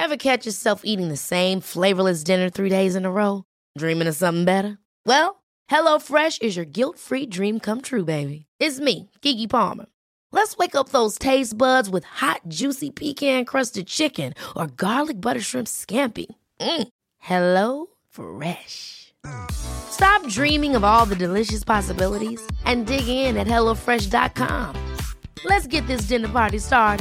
Ever catch yourself eating the same flavorless dinner 3 days in a row? Dreaming of something better? Well, HelloFresh is your guilt-free dream come true, baby. It's me, Keke Palmer. Let's wake up those taste buds with hot, juicy pecan-crusted chicken or garlic butter shrimp scampi. Hello Fresh. Stop dreaming of all the delicious possibilities and dig in at HelloFresh.com. Let's get this dinner party started.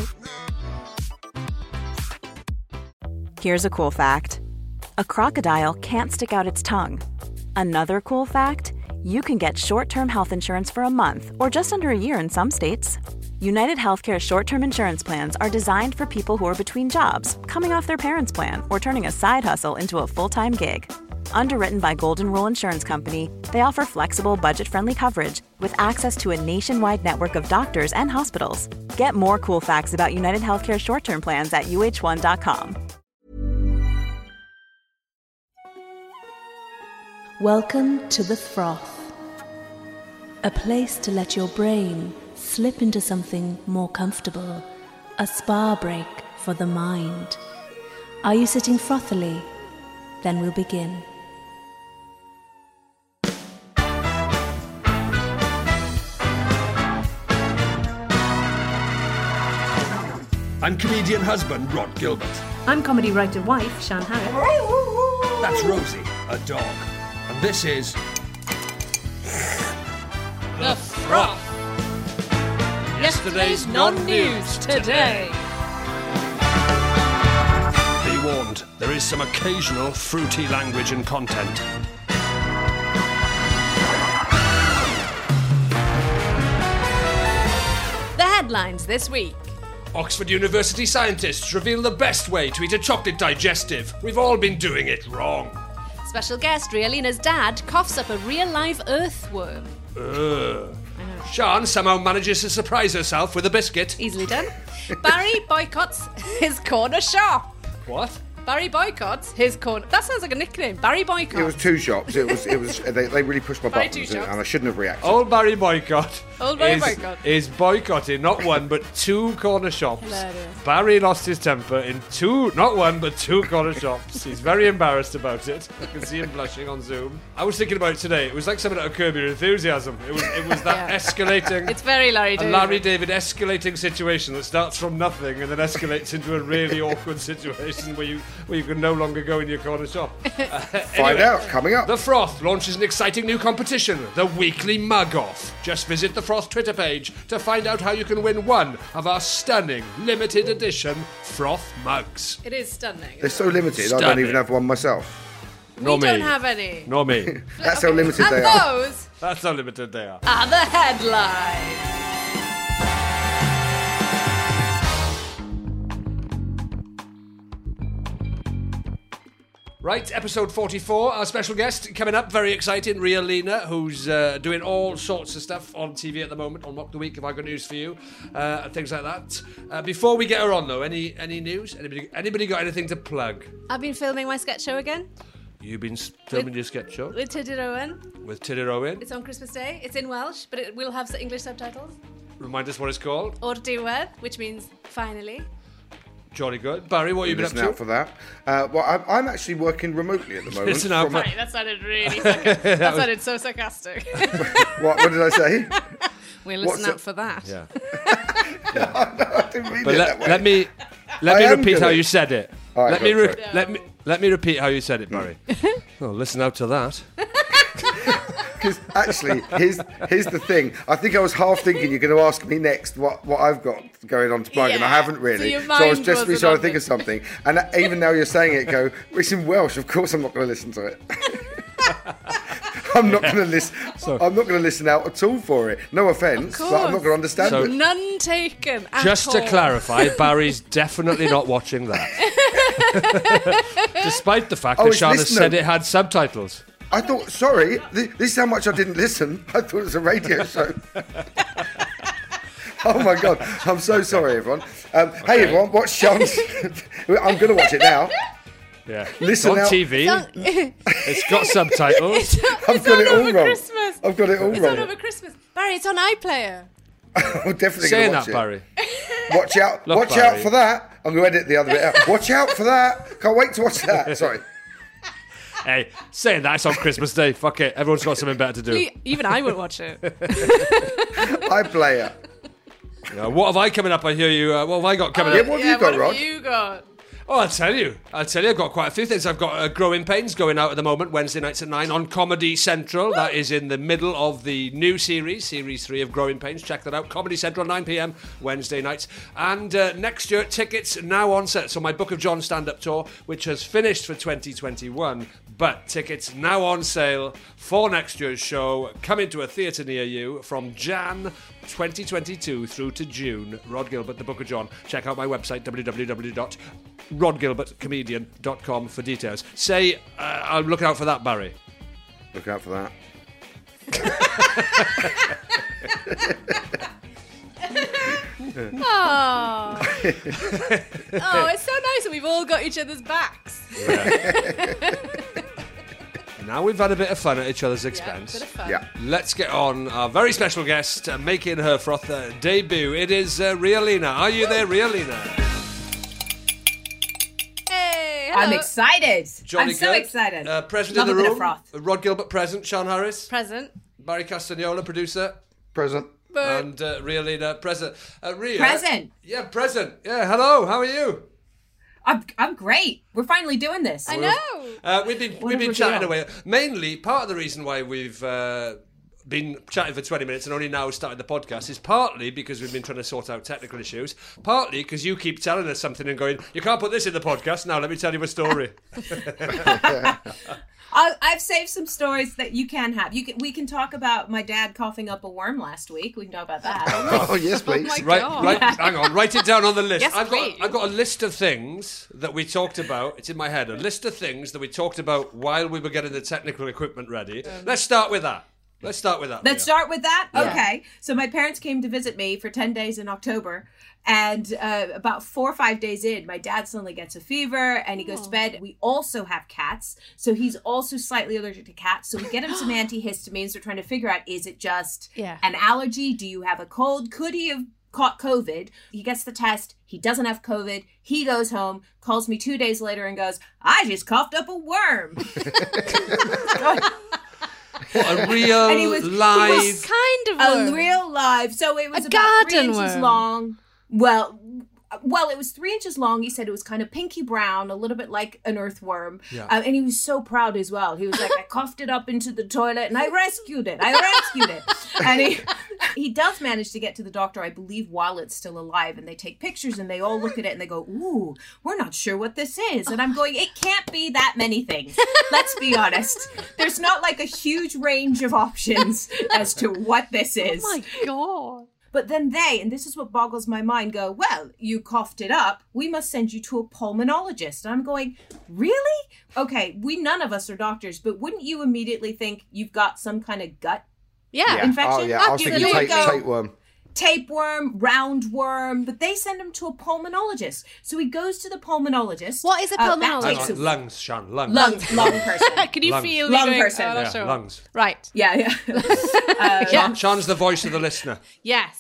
Here's a cool fact. A crocodile can't stick out its tongue. Another cool fact, you can get short-term health insurance for a month or just under a year in some states. United Healthcare short-term insurance plans are designed for people who are between jobs, coming off their parents' plan, or turning a side hustle into a full-time gig. Underwritten by Golden Rule Insurance Company, they offer flexible, budget-friendly coverage with access to a nationwide network of doctors and hospitals. Get more cool facts about United Healthcare short-term plans at uh1.com. Welcome to The Froth, a place to let your brain slip into something more comfortable, a spa break for the mind. Are you sitting frothily? Then we'll begin. I'm comedian husband Rod Gilbert. I'm comedy writer wife Shan Harris. That's Rosie, a dog. And this is... The Froth. Yesterday's non-news today. Be warned, there is some occasional fruity language and content. The headlines this week. Oxford University scientists reveal the best way to eat a chocolate digestive. We've all been doing it wrong. Special guest Rialina's dad coughs up a real-life earthworm. Sian somehow manages to surprise herself with a biscuit. Easily done. Barry boycotts his corner shop. What? Barry boycotts his corner... That sounds like a nickname. Barry boycott. It was two shops. It was. They really pushed my Barry buttons, two and shops. I shouldn't have reacted. Old Barry Boycott, Old Barry Boycott. is boycotting not one but two corner shops. Hilarious. Barry lost his temper in not one but two corner shops. He's very embarrassed about it. I can see him blushing on Zoom. I was thinking about it today. It was like something out of Curb Your Enthusiasm. It was that escalating. It's very Larry a David. Larry David escalating situation that starts from nothing and then escalates into a really awkward situation where you can no longer go in your corner shop. Find out coming up. The Froth launches an exciting new competition, the Weekly Mug Off. Just visit the Froth Twitter page to find out how you can win one of our stunning limited edition Froth mugs. It is stunning. They're so limited. I don't Stunning. even have one myself. Nor We me. don't have any. Nor me. That's how limited And they are. those That's how limited they are. are the headlines. Right, episode 44, our special guest coming up, very exciting, Rialina, who's doing all sorts of stuff on TV at the moment, on Mock the Week, Have I Got News For You, and things like that. Before we get her on, though, any news? Anybody got anything to plug? I've been filming my sketch show again You've been filming your sketch show with Tudur Owen. with Tudur Owen. It's on Christmas Day. It's in Welsh, but it will have English subtitles. Remind us what it's called. O'r diwedd, which means finally. Jolly good. Barry, what have you been up Listen to? out for that. Well, I'm actually working remotely at the moment. Listen out from- for- Right, that sounded really sarcastic. That sounded so sarcastic. What did I say? We'll What's listen it- out for that. Yeah. I didn't mean But it that way. let me I am repeat how gonna- you said it. All right, let me go for it. let me repeat how you said it, Barry. Oh, listen out to that. Because actually, here's the thing. I think I was half thinking you're going to ask me next what I've got going on to plug, and I Yeah, haven't really. so your I was mind just wasn't trying on to think it. of something. And even now you're saying it, go, it's in Welsh. Of course, I'm not going to listen to it. I'm not going to listen. I'm not going to listen out at all for it. No offence, but I'm not going to understand So- it. None taken at Just all. to clarify, Barry's definitely not watching that. Despite the fact that it's Shana listener. said it had subtitles. I thought, sorry, this is how much I didn't listen. I thought it was a radio show. Oh my God, I'm so sorry, everyone. Hey, everyone, watch Sean's. I'm going to watch it now. Yeah. Listen it's on out. TV. It's got subtitles. I've got it all over wrong. Christmas. I've got it all It's wrong. on over Christmas. Barry, it's on iPlayer. I'm definitely Saying going to that, watch it. Barry. Watch out for that. I'm going to edit the other bit out. Watch out for that. Can't wait to watch that. Sorry. Hey, saying that, it's on Christmas Day. Fuck it. Everyone's got something better to do. Even I wouldn't watch it. I play it. What have I coming up? I hear you. What have I got coming up? What have you got, Rod? What have you got? Oh, I'll tell you. I've got quite a few things. I've got Growing Pains going out at the moment, Wednesday nights at 9 on Comedy Central. That is in the middle of the new series 3 of Growing Pains. Check that out. Comedy Central, 9 p.m, Wednesday nights. And next year, tickets now on sale. So my Book of John stand-up tour, which has finished for 2021, but tickets now on sale for next year's show. Coming to a theatre near you from Jan 2022 through to June. Rod Gilbert, The Book of John. Check out my website, www.rodgilbertcomedian.com for details. Say, I'll look out for that, Barry. Look out for that. Oh, it's so nice that we've all got each other's backs. Yeah. Now we've had a bit of fun at each other's expense. Bit of fun. Yeah. Let's get on our very special guest making her froth debut. It is Rialina. Are you there, Rialina? Hey, hello. I'm excited. Johnny I'm so Good, excited. Present Love in the a bit room. of froth. Rod Gilbert present. Sean Harris. Present. Barry Castagnola, producer. Present. And Rialina, present. Ria, Present. Yeah, present. Yeah, hello. How are you? I'm great. We're finally doing this. I know. We've been Wonderful chatting deal. away. Mainly, part of the reason why we've been chatting for 20 minutes and only now started the podcast is partly because we've been trying to sort out technical issues, partly because you keep telling us something and going, you can't put this in the podcast. Now let me tell you a story. I've saved some stories that you can have. We can talk about my dad coughing up a worm last week. We can talk about that. Oh, yes, please. my Right, God. hang on, write it down on the list. Yes, I've please. got a list of things that we talked about. It's in my head. A list of things that we talked about while we were getting the technical equipment ready. Let's start with that. Let's start with that. Yeah. Okay. So my parents came to visit me for 10 days in October. And about 4 or 5 days in, my dad suddenly gets a fever and he goes to bed. We also have cats. So he's also slightly allergic to cats. So we get him some antihistamines. We're trying to figure out, is it just an allergy? Do you have a cold? Could he have caught COVID? He gets the test. He doesn't have COVID. He goes home, calls me 2 days later and goes, I just coughed up a worm. What, a real And he was live... Kind of A worm. real live. So it was A about 3 garden inches worm. long. Well, it was 3 inches long. He said it was kind of pinky brown, a little bit like an earthworm. Yeah. And he was so proud as well. He was like, I coughed it up into the toilet and I rescued it. And he does manage to get to the doctor, I believe, while it's still alive. And they take pictures and they all look at it and they go, ooh, we're not sure what this is. And I'm going, it can't be that many things. Let's be honest. There's not like a huge range of options as to what this is. Oh my God. But then they, and this is what boggles my mind, go, well, you coughed it up. We must send you to a pulmonologist. And I'm going, really? Okay, none of us are doctors, but wouldn't you immediately think you've got some kind of gut Yeah. infection? Oh, yeah. I was thinking You would go, tapeworm. tapeworm, roundworm, but they send him to a pulmonologist. So he goes to the pulmonologist. What is a That pulmonologist? takes Hang on, lungs, Sean, lungs. lung person. Can you Lungs. feel Lung me going, person. Oh, Yeah, sure. lungs. Right. Yeah. Sean's the voice of the listener. Yes.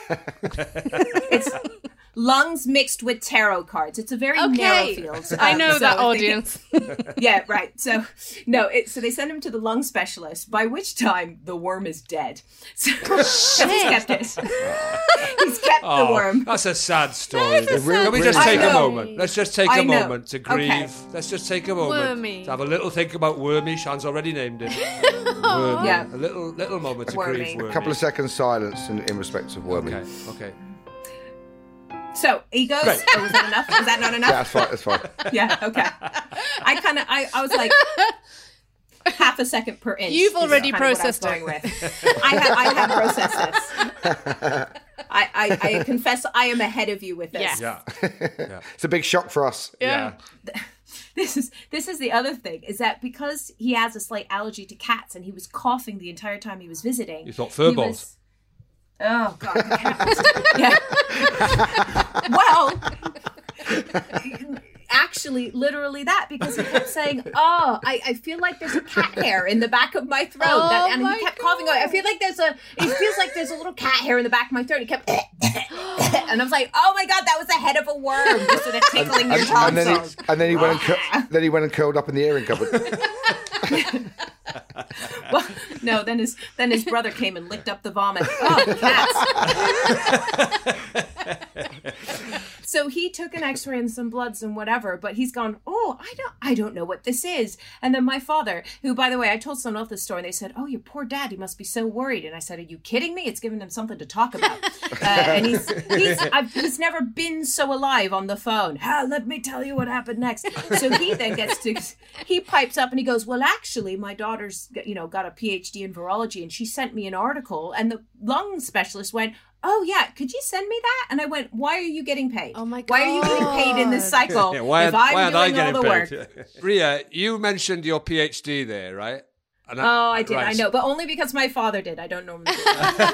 It's lungs mixed with tarot cards. It's a very narrow field. I know So that I think audience. Yeah, right. So, so they send him to the lung specialist, by which time the worm is dead. So he's kept it. He's kept the worm. That's a sad story. That is a Can we sad just take a story. moment? Let's just take I a know. moment to grieve. Okay. Let's just take a moment Wormy. to have a little think about Wormy. Sean's already named it. Wormy. Yeah. A little moment to Wormy. grieve Wormy. A couple of seconds silence in respect of Wormy. Okay. So he goes, Great. was that enough? Was that not Yeah, enough? that's fine. Yeah, okay. I was like, half a second per inch. You've is already kind of what I was processed it. going with. I have processed this. I confess I am ahead of you with this. Yeah. Yeah. It's a big shock for us. Yeah. This is the other thing, is that because he has a slight allergy to cats and he was coughing the entire time he was visiting. You thought fur he balls. was- Oh, God. The cat was- Yeah. Well, actually, literally that, because he kept saying, oh, I feel like there's a cat hair in the back of my throat. Oh, And he kept coughing. I feel like it feels like there's a little cat hair in the back of my throat. He kept, And I was like, oh my God, that was the head of a worm. Just sort of tickling your tonsils. And then he went and curled up in the airing cupboard. Well, no, then his brother came and licked up the vomit. Oh, cats. So he took an x-ray and some bloods and whatever, but he's gone, oh, I don't know what this is. And then my father, who, by the way, I told someone else this story, and they said, oh, your poor dad, he must be so worried. And I said, are you kidding me? It's giving him something to talk about. And he's never been so alive on the phone. Let me tell you what happened next. So he then he pipes up and he goes, well, actually, my daughter's, got a PhD in virology, and she sent me an article, and the lung specialist went, oh yeah, could you send me that? And I went, why are you getting paid? Oh my God. Why are you getting paid in this cycle why if I'm aren't doing I all the getting work? paid? Ria, you mentioned your PhD there, right? I did. Right. I know, but only because my father did. I don't normally do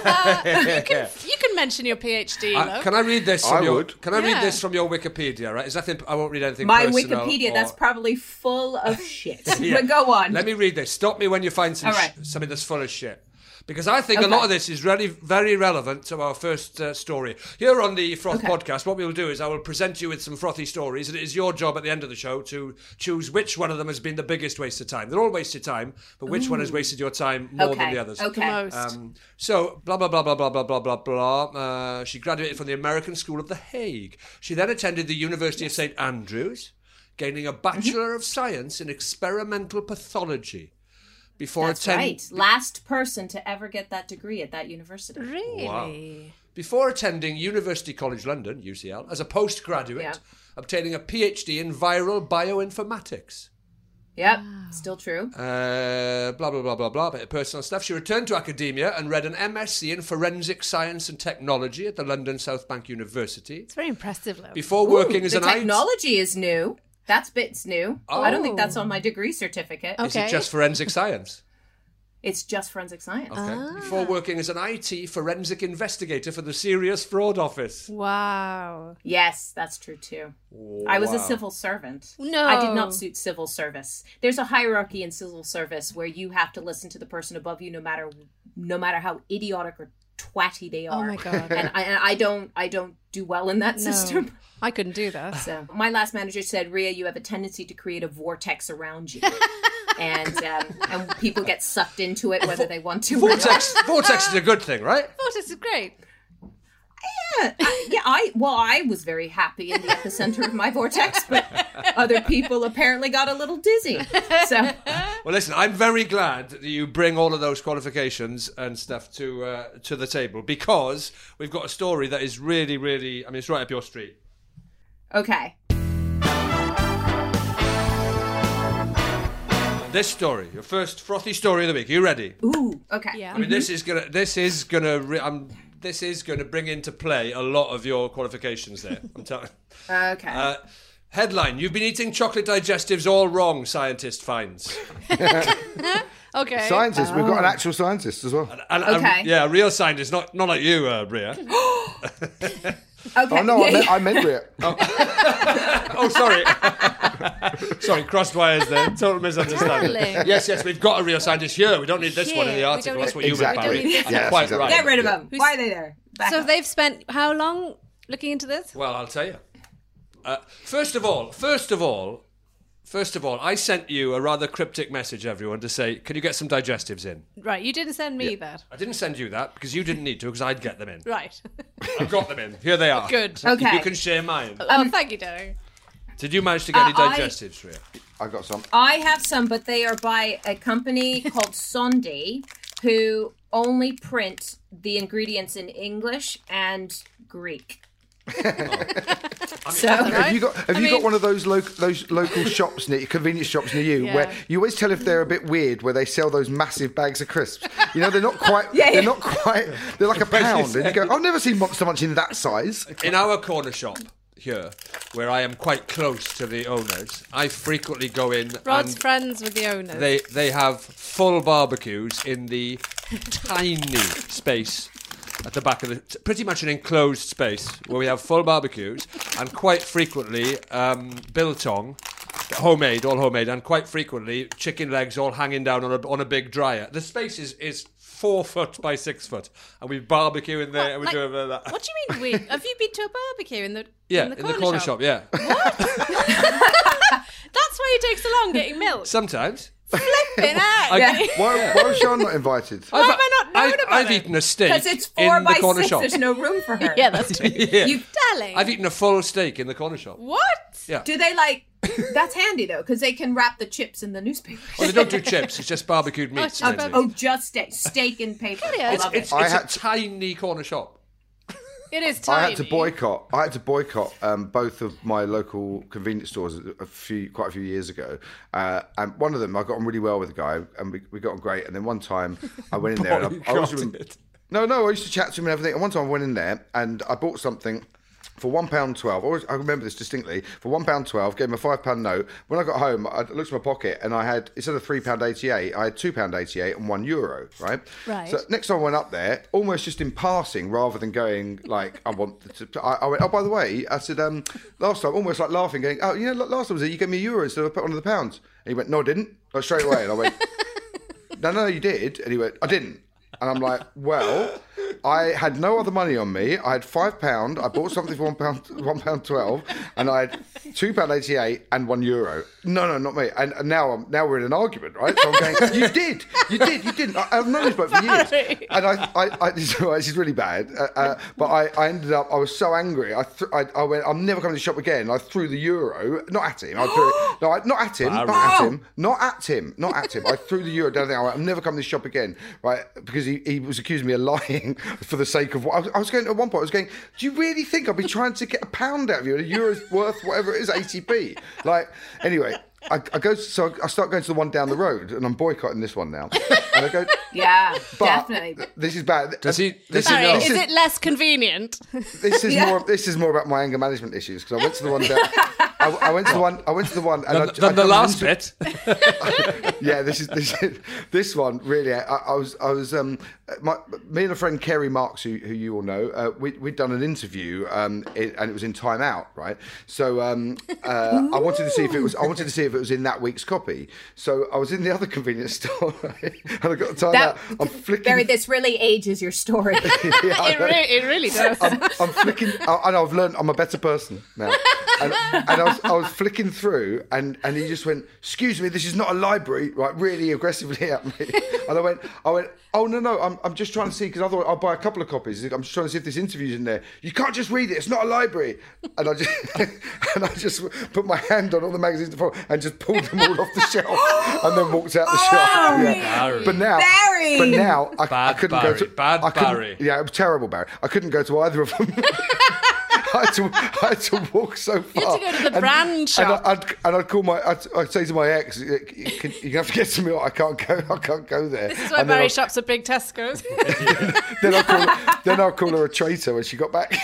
that. You can mention your PhD, though. Can I read this? I would. Can I read this from your Wikipedia? Right? Is nothing. I won't read anything. My personal Wikipedia, that's probably full of shit. Yeah. But go on. Let me read this. Stop me when you find something that's full of shit. Because I think a lot of this is really very relevant to our first story. Here on the Froth podcast, what we'll do is I will present you with some frothy stories, and it is your job at the end of the show to choose which one of them has been the biggest waste of time. They're all wasted time, but which one has wasted your time more than the others? Okay. So, blah, blah, blah, blah, blah, blah, blah, blah, blah. She graduated from the American School of The Hague. She then attended the University of St. Andrews, gaining a Bachelor of Science in Experimental Pathology. That's right. Last person to ever get that degree at that university. Really? Wow. Before attending University College London, UCL, as a postgraduate, obtaining a PhD in viral bioinformatics. Yep, still true. Blah, blah, blah, blah, blah, bit of personal stuff. She returned to academia and read an MSc in Forensic Science and Technology at the London South Bank University. It's very impressive, though. Before working as an technology is new. That's bits new. I don't think that's on my degree certificate. Okay. Is it just forensic science? It's just forensic science. Okay. Before working as an IT forensic investigator for the Serious Fraud Office. Wow. Yes, that's true too. I was a civil servant. No. I did not suit civil service. There's a hierarchy in civil service where you have to listen to the person above you no matter how idiotic or twatty they are. Oh my God. And I don't do well in that system. I couldn't do that. So my last manager said, Ria, you have a tendency to create a vortex around you. and people get sucked into it whether they want to or not. Vortex is a good thing, right? Vortex is great. I was very happy in the epicenter of my vortex, but other people apparently got a little dizzy. So, well, listen, I'm very glad that you bring all of those qualifications and stuff to the table, because we've got a story that is really, really, it's right up your street. Okay. This story, your first frothy story of the week. Are you ready? Ooh, okay. Yeah. This is gonna bring into play a lot of your qualifications there. I'm telling. Okay. Headline: You've been eating chocolate digestives all wrong. Scientist finds. Okay. Scientist. We've got an actual scientist as well. Okay. A real scientist, not like you, Ria. Okay. Oh no, I meant Ria. Oh, sorry. Sorry, crossed wires there. Total misunderstanding. Darling. Yes, we've got a real scientist here. We don't need this one in the article. That's what you meant, Exactly. Barry. Yes, Quite exactly. right. Get rid of them. Why are they there? Back up. They've spent how long looking into this? Well, I'll tell you. First of all, I sent you a rather cryptic message, everyone, to say, can you get some digestives in? Right, you didn't send me that. I didn't send you that because you didn't need to, because I'd get them in. Right. I've got them in. Here they are. Good. Okay. You can share mine. Oh, thank you, darling. Did you manage to get any digestives, Ria? I got some. I have some, but they are by a company called Sondi, who only print the ingredients in English and Greek. So Have you got one of those local shops convenience shops near you, where you always tell if they're a bit weird, where they sell those massive bags of crisps? You know, they're not quite. They're not quite. They're like a pound, and you go, I've never seen Monster Munch in that size. In our corner shop here, where I am quite close to the owners, I frequently go in. Rod's and friends with the owners. They have full barbecues in the tiny space at the back of pretty much an enclosed space where we have full barbecues, and quite frequently biltong Homemade, all homemade, and quite frequently chicken legs all hanging down on a big dryer. The space is 4 foot by 6 foot, and we barbecue in there, and we do that. What do you mean? Have you been to a barbecue in the corner shop? Yeah. What? That's why it takes so long getting milk. Sometimes. Flipping out. Why was Sean not invited? Why have I not known about I've it? eaten a steak Because it's in 4 the by corner 6. shop. There's no room for her. Yeah, that's true. Yeah. Darling. I've eaten a full steak in the corner shop. What? Yeah. Do they that's handy though, because they can wrap the chips in the newspaper. Well, they don't do chips. It's just barbecued meat. Just steak in paper. Yeah. I love it. It's a tiny corner shop. It is tiny. I had to boycott both of my local convenience stores quite a few years ago. And one of them, I got on really well with a guy, and we got on great. And then one time, I went in there, and I was I used to chat to him and everything. And one time, I went in there, and I bought something for £1.12. I remember this distinctly. For £1.12, gave him a £5 note. When I got home, I looked in my pocket, and I had, instead of £3.88, I had £2.88 and €1, right? Right. So next time I went up there, almost just in passing, rather than going like, I went, oh, by the way, I said, last time, almost like laughing, going, oh, last time you gave me €1 instead of one of the pounds. And he went, no, I didn't. Like, straight away. And I went, no, you did. And he went, I didn't. And I'm like, well, I had no other money on me. I had £5. I bought something for £1.12, and I had £2.88 and €1. No, not me. And now we're in an argument, right? So I'm going, you didn't. I've known this bloke for years. And this is really bad. But I ended up, I was so angry. I went, I'm never coming to the shop again. I threw the €1, not at him. Not at him. I threw the €1 down there. I went, I'm never coming to the shop again, right? Because he was accusing me of lying for the sake of what I was going. At one point, I was going, do you really think I'll be trying to get £1 out of you, and €1's worth whatever it is, 80p? Like, anyway, I start going to the one down the road, and I'm boycotting this one now. And I go, yeah, definitely. This is bad. Does he know? Is it less convenient? This is more about my anger management issues, because I went to the one down. I went to the one, and the last bit. Yeah, this one really. I was me and a friend Kerry Marks, who you all know, we'd done an interview, and it was in Time Out, right? So I wanted to see if it was in that week's copy. So I was in the other convenience store, right? And I got the Time Out. I'm flicking. Barry, this really ages your story. It really does. I'm flicking, and I've learned I'm a better person now. And I was flicking through, and he just went, "Excuse me, this is not a library," right? Really aggressively at me. And I went, "Oh no, I'm just trying to see, because otherwise I'll buy a couple of copies. I'm just trying to see if this interview's in there. You can't just read it. It's not a library." And I just put my hand on all the magazines to follow and just pulled them all off the shelf, and then walked out the shop. Yeah. But now I couldn't go to Barry. Yeah, it was terrible, Barry. I couldn't go to either of them. I had to walk so far. You had to go to the brand shop. And I'd say to my ex, you have to get to me. I can't go there. This is why Barry shops at big Tesco's. then I'll call her a traitor when she got back.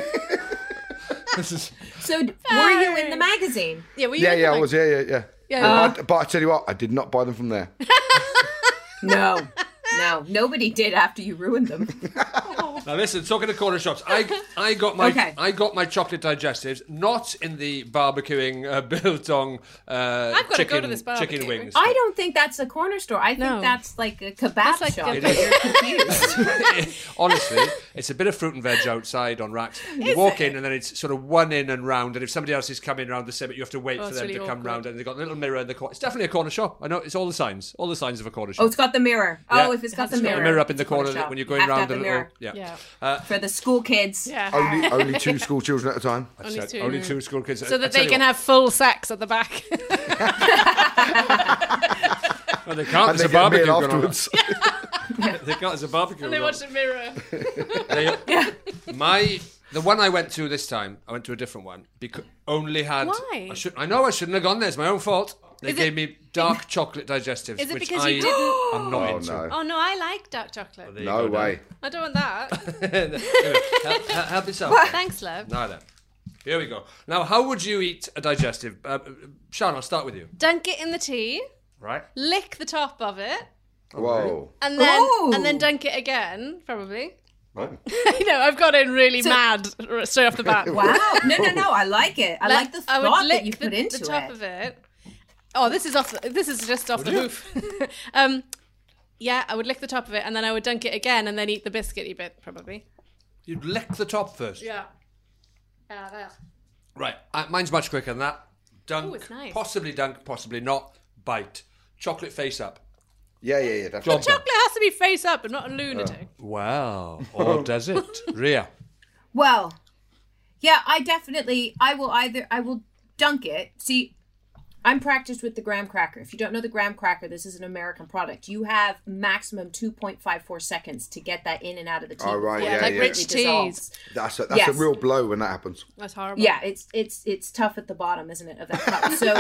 So were you in the magazine? Yeah, were you in the I was. Yeah. But I tell you what, I did not buy them from there. No, nobody did after you ruined them. Now listen, talking to corner shops, I got my chocolate digestives not in the barbecuing biltong I've got to go to this barbecue. chicken wings. I don't think that's a corner store. I think that's like a kebab shop. You're confused. Honestly, it's a bit of fruit and veg outside on racks. You walk in, and then it's sort of one in and round, and if somebody else is coming around the same, you have to wait for them to come round, and they've got a little mirror in the corner. It's definitely a corner shop. I know, it's all the signs of a corner shop. Oh, it's got the mirror. Yeah. If it's got the It's mirror. got a mirror up in the corner when you're going round. Yeah. For the school kids. Yeah. Only 2 school children at a time. Only 2 school kids. So that they can have full sex at the back. Well, they can't. And There's they a get barbecue meal going on. afterwards. They can't. There's a barbecue. And they watch the mirror. The one I went to this time, I went to a different one because only had. Why? I shouldn't have gone there. It's my own fault. They gave me dark chocolate digestives. Is it which because you didn't? I'm not into. No. Oh no, I like dark chocolate. No way. I don't want that. Help yourself. Thanks, love. No. Here we go. Now, how would you eat a digestive? Sean, I'll start with you. Dunk it in the tea. Right. Lick the top of it. Whoa. And then dunk it again, probably. Right. I know, I've got in really mad straight off the bat. Wow. No. I like it. I like the thought that you put into the top it. of it. Oh, this is just off the roof. Yeah, I would lick the top of it and then I would dunk it again and then eat the biscuity bit, probably. You'd lick the top first? Yeah. There. Right, mine's much quicker than that. Dunk, it's nice. possibly dunk, possibly not. Bite. Chocolate face up. Yeah, definitely. Chocolate has to be face up and not a lunatic. Wow. Or does it? Rhea. Well, yeah, I will dunk it. See, I'm practiced with the graham cracker. If you don't know the graham cracker, this is an American product. You have maximum 2.54 seconds to get that in and out of the tea. Oh, right, Yeah, like rich teas. That's a real blow when that happens. That's horrible. Yeah, it's tough at the bottom, isn't it, of that cup? So,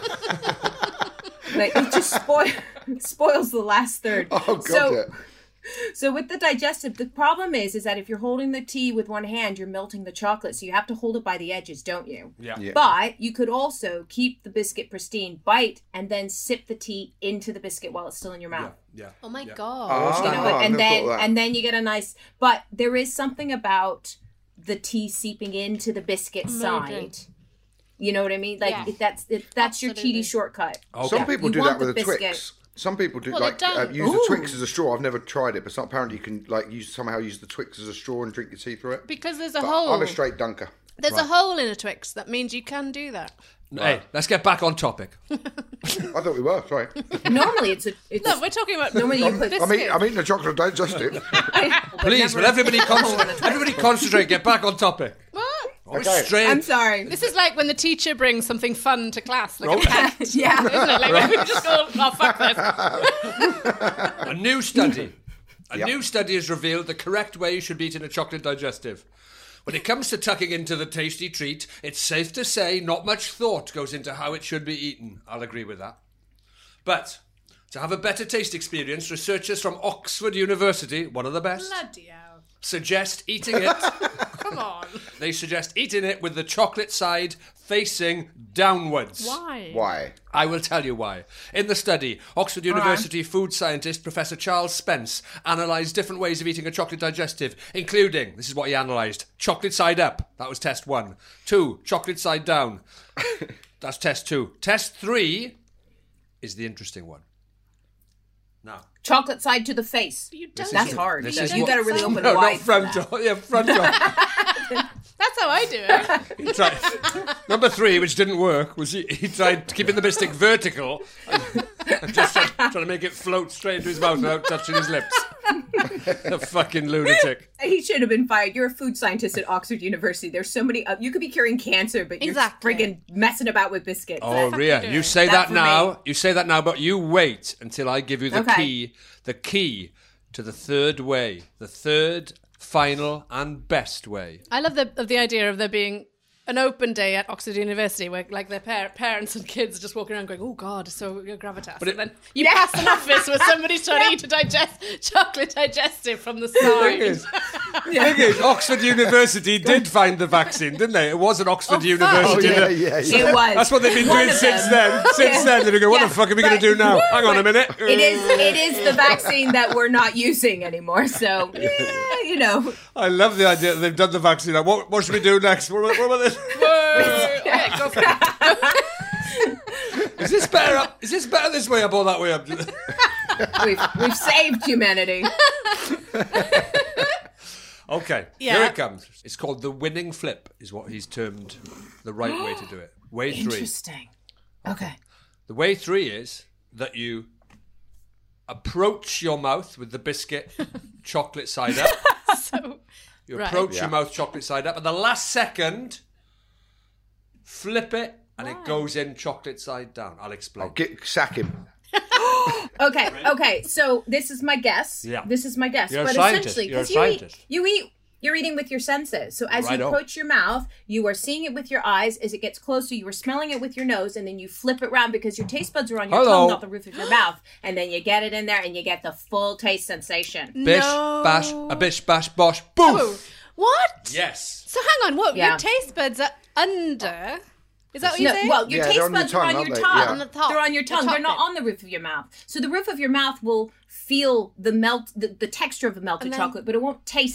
like, it just spoils the last third. Oh, God, so, So with the digestive, the problem is that if you're holding the tea with one hand, you're melting the chocolate. So you have to hold it by the edges, don't you? Yeah. But you could also keep the biscuit pristine, bite, and then sip the tea into the biscuit while it's still in your mouth. Yeah. Oh my God. You know, and then you get a nice. But there is something about the tea seeping into the biscuit side. You know what I mean? Like that's your Absolutely. cheaty shortcut. Okay. Some people do that with a Twix. Some people do use the Twix as a straw. I've never tried it, but apparently you can somehow use the Twix as a straw and drink your tea through it. Because there's a hole. I'm a straight dunker. There's a hole in a Twix. That means you can do that. Hey, let's get back on topic. I thought we were. Sorry. Normally it's no, we're talking about. Normally you put. I'm eating the chocolate digestive. Please, will everybody concentrate? Get back on topic. What? Okay. Strange. I'm sorry. This is like when the teacher brings something fun to class, like a pet. Yeah. Isn't it? Like when we just go, oh, fuck this. A new study has revealed the correct way you should be eating a chocolate digestive. When it comes to tucking into the tasty treat, it's safe to say not much thought goes into how it should be eaten. I'll agree with that. But to have a better taste experience, researchers from Oxford University, one of the best, Bloody hell. suggest eating it. Come on. They suggest eating it with the chocolate side facing downwards. Why? I will tell you why. In the study, Oxford University food scientist Professor Charles Spence analysed different ways of eating a chocolate digestive, including, this is what he analysed, chocolate side up. That was test 1. 2, chocolate side down. That's test 2. Test 3 is the interesting one. Now, Chocolate side to the face. That's hard. this You is got to really open it no, wide. not front door. Yeah, front door. That's how I do it. He tried. Number 3, which didn't work, was he tried keeping the biscuit vertical and just trying to make it float straight into his mouth without touching his lips. A fucking lunatic. He should have been fired. You're a food scientist at Oxford University. There's so many. You could be curing cancer, but you're friggin' messing about with biscuits. Oh, Rhea, you say that now. You say that now, but you wait until I give you the key. The key to the third way. The third, final, and best way. I love the idea of there being an open day at Oxford University where like their parents and kids are just walking around going, oh God, so gravitas. But then you pass an office where somebody's trying to eat a chocolate digestive from the side. The thing is, Oxford University did find the vaccine, didn't they? It was an Oxford University. It was. That's what they've been doing since then. Since then, they're going, what the fuck are we going to do now? Hang on a minute. It is the vaccine that we're not using anymore. So, you know. I love the idea that they've done the vaccine. Like, what should we do next? What about this? Okay, go for it. Is this better this way up or that way up? We've saved humanity. Okay, here it comes. It's called the winning flip, is what he's termed the right way to do it. Way 3. Interesting. Okay. The way 3 is that you approach your mouth with the biscuit chocolate side up. You approach your mouth chocolate side up, and the last second, flip it, and it goes in chocolate side down. I'll explain. Sack him. Okay. So this is my guess. Yeah. This is my guess. You're but a scientist. essentially, You're a because scientist. you're eating with your senses. So as Right you on. approach your mouth, you are seeing it with your eyes. As it gets closer, you are smelling it with your nose, and then you flip it around because your taste buds are on your tongue, not the roof of your mouth. And then you get it in there, and you get the full taste sensation. Bish, bash, a bish, bash, bosh, boof. Oh, what? Yes. So hang on, what? Yeah. Your taste buds are under... Is that what you're saying? Well, your Yeah, taste they're on your buds are tongue, on aren't your they? tongue. Yeah. On the top. They're on your tongue. They're not on the roof of your mouth. So the roof of your mouth will feel the texture of a melted chocolate, but it won't taste it.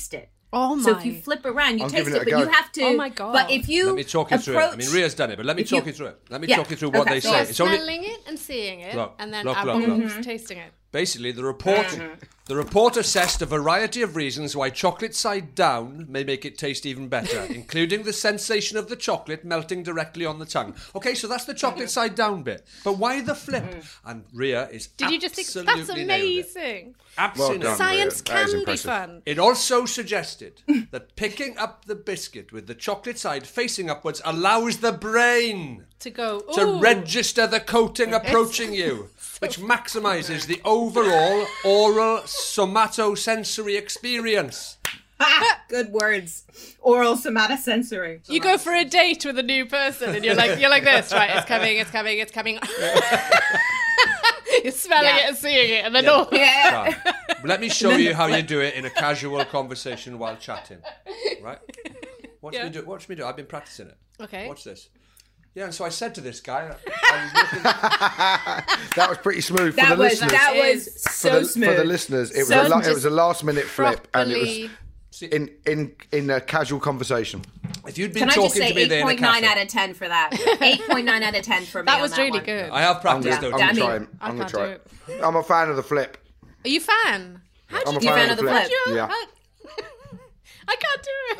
Oh my. So if you flip around, you I'm taste giving it it, a but go. you have to. Oh my God. But if you Let me talk you through it. I mean, Ria's done it, but let me talk you through it. Let me talk you through what they So say. you're It's only smelling it and seeing it, Look, and then look, Abby's tasting it. basically the report assessed a variety of reasons why chocolate side down may make it taste even better, including the sensation of the chocolate melting directly on the tongue. Okay, so that's the chocolate side down bit. But why the flip? And Ria is Did you just absolutely that's nailed it. amazing. Absolutely. Well done. Science That is can be impressive. fun. It also suggested that picking up the biscuit with the chocolate side facing upwards allows the brain To go, to ooh. register the coating approaching you, which maximizes the overall oral somatosensory experience. Good words. Oral somatosensory. You go for a date with a new person and you're like this, right? It's coming. You're smelling it and seeing it, and then Yeah. So, let me show you how you do it in a casual conversation while chatting. Right? Watch me do it. Watch me do it. I've been practicing it. Okay. Watch this. Yeah, and so I said to this guy, I was looking, That was pretty smooth for the That was listeners. so smooth. For the listeners, it was So it was a last minute flip, and properly. it was in a casual conversation. if you'd been Can I just talking say to me there in a 8.9 cafe, out of 10 for that? 8.9 out of 10 for me. That on was that really one. good. I have practiced I'm though. gonna Damn try it. it. I I'm gonna can't try do it. I'm a fan of the flip. Are you fan? How I'm do a you do fan it? of the flip. Yeah. I can't do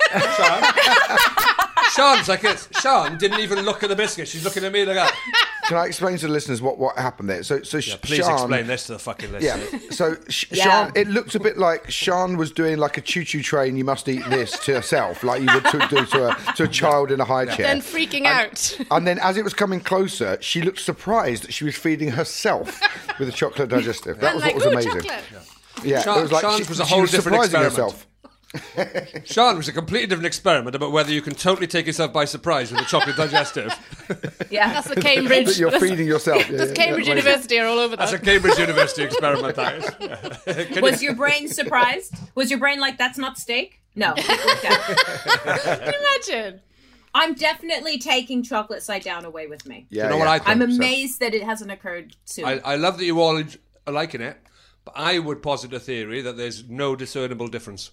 it. Sean's like this. Sean didn't even look at the biscuit. She's looking at me like that. Can I explain to the listeners what happened there? So Yeah, please Sean, explain this to the fucking Yeah. listeners. So Sean, it looked a bit like Sean was doing like a choo-choo train. You must eat this to herself, like you would do to a child in a high chair. Then freaking out. And then, as it was coming closer, she looked surprised that she was feeding herself with a chocolate digestive. That And was like, what was ooh, amazing. chocolate. Yeah, Sean- it was like Sean's she was a she whole different surprising experiment. herself. Sean was a completely different experiment about whether you can totally take yourself by surprise with a chocolate digestive. Yeah. That's the Cambridge. That you're feeding yourself. Yeah, That's yeah, Cambridge yeah. University are all over That's that. a Cambridge University experiment, that is. Was your brain surprised? Was your brain like, that's not steak? No. Okay. Can you imagine? I'm definitely taking chocolate side down away with me. Yeah, You know what I think? I'm So- amazed that it hasn't occurred sooner. I love that you all are liking it, but I would posit a theory that there's no discernible difference.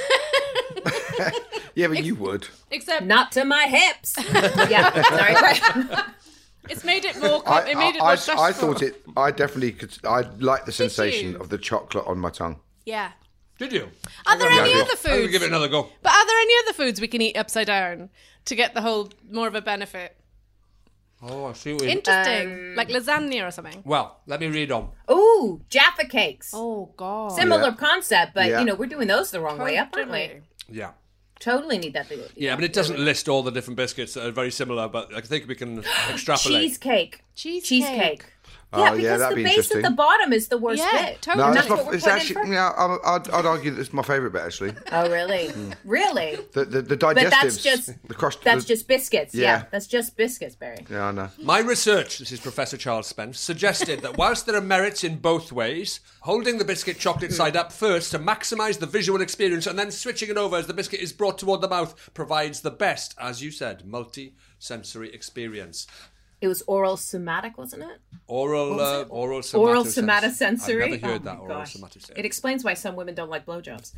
Yeah, but you would. Except Not to my hips. Yeah, sorry. it's made it more. It made it more I stressful. thought it. I definitely could. I like the sensation you? of the chocolate on my tongue. Yeah. Did you? Are there any Yeah, other I'm going to foods? give it another go. But are there any other foods we can eat upside down to get the whole more of a benefit? Oh, I see what you... Interesting, like lasagna or something. Well, let me read on. Ooh, Jaffa cakes. Oh God. Similar Yeah. concept, but Yeah. we're doing those the wrong way up, aren't we? Totally. Yeah. Totally need that. Yeah, but it doesn't list all the different biscuits that are very similar, but I think we can extrapolate. Cheesecake. Cheesecake. Yeah, Oh, because yeah, that'd the be base interesting. at the bottom is the worst Yeah, bit. totally. No, And that's that's what we're it's putting actually. in Yeah, I'd argue that it's my favourite bit actually. Oh, really? Really? The But digestives. that's just the crust. that's just biscuits. Yeah. Yeah. That's just biscuits, Barry. Yeah, I know. My research, this is Professor Charles Spence, suggested that whilst there are merits in both ways, holding the biscuit chocolate side up first to maximise the visual experience and then switching it over as the biscuit is brought toward the mouth provides the best, as you said, multi-sensory experience. It was oral somatic, wasn't it? Oral Oral I've somatosensory. never heard Oh that, my oral gosh. somatosensory. It explains why some women don't like blowjobs.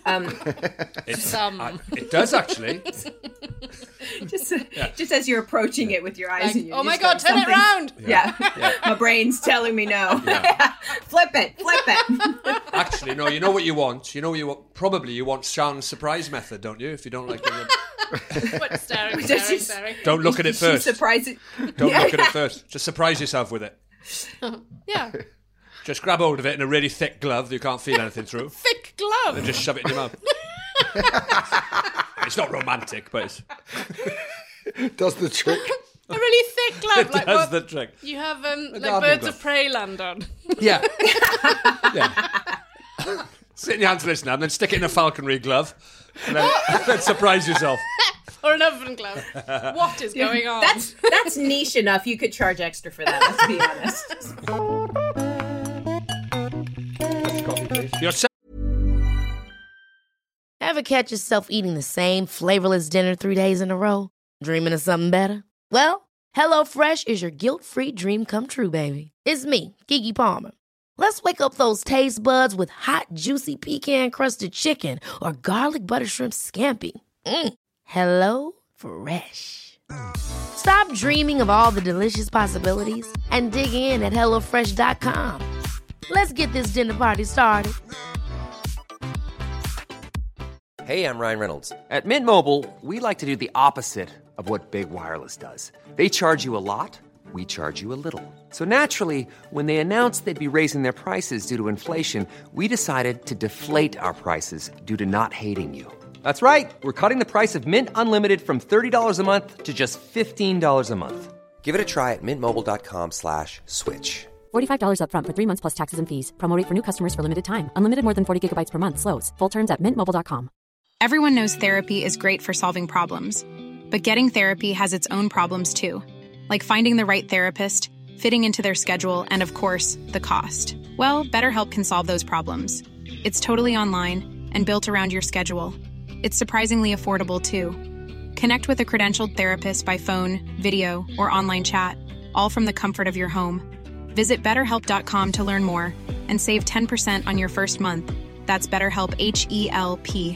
It does actually. Just as you're approaching it with your eyes. Like, and you oh my just God, go, turn it "Something's-" round. Yeah. My brain's telling me no. Flip it. Actually, no, you know what you want? You know what you want? Probably you want Sean's surprise method, don't you? If you don't like it. But staring. Don't look at it She's first. surprising. Don't look at it first. Just surprise yourself with it. Yeah. Just grab hold of it in a really thick glove that you can't feel anything through. Thick glove. And just shove it in your mouth. It's not romantic, but it's, Does the trick. A really thick glove. it like does what the trick. you have like gardening birds glove. of prey land on. Yeah. Yeah. Sit in your hands listener and then stick it in a falconry glove and then surprise yourself. Or an oven glove. What is going on? That's niche enough. You could charge extra for that, let's be honest. You're Ever catch yourself eating the same flavorless dinner 3 days in a row? Dreaming of something better? Well, HelloFresh is your guilt-free dream come true, baby. It's me, Keke Palmer. Let's wake up those taste buds with hot, juicy pecan-crusted chicken or garlic butter shrimp scampi. Hello Fresh. Stop dreaming of all the delicious possibilities and dig in at HelloFresh.com. Let's get this dinner party started. Hey, I'm Ryan Reynolds. At Mint Mobile, we like to do the opposite of what Big Wireless does. They charge you a lot. We charge you a little. So naturally, when they announced they'd be raising their prices due to inflation, we decided to deflate our prices due to not hating you. That's right. We're cutting the price of Mint Unlimited from $30 a month to just $15 a month. Give it a try at mintmobile.com/switch. $45 up front for 3 months plus taxes and fees. Promo rate for new customers for limited time. Unlimited more than 40 gigabytes per month. Slows full terms at mintmobile.com. Everyone knows therapy is great for solving problems. But getting therapy has its own problems too. Like finding the right therapist, fitting into their schedule, and of course, the cost. Well, BetterHelp can solve those problems. It's totally online and built around your schedule. It's surprisingly affordable too. Connect with a credentialed therapist by phone, video, or online chat, all from the comfort of your home. Visit BetterHelp.com to learn more and save 10% on your first month. That's BetterHelp, H-E-L-P.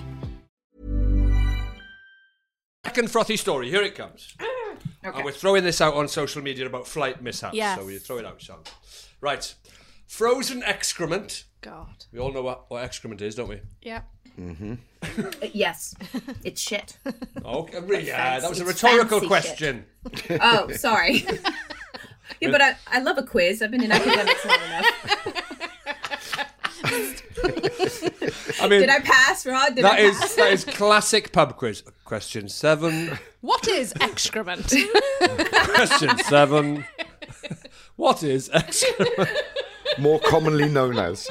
Second frothy story, here it comes. Okay. And we're throwing this out on social media about flight mishaps. Yes. So we throw it out, Sean. Right. Frozen excrement. God. We all know what excrement is, don't we? Yeah. Mm-hmm. Yes. It's shit. Okay. Yeah, that was a rhetorical question. Oh, sorry. Yeah, but I love a quiz. I've been in academics long enough. I mean, did I pass, Rod? That is classic pub quiz. Question 7. What is excrement? Question 7. What is excrement? More commonly known as.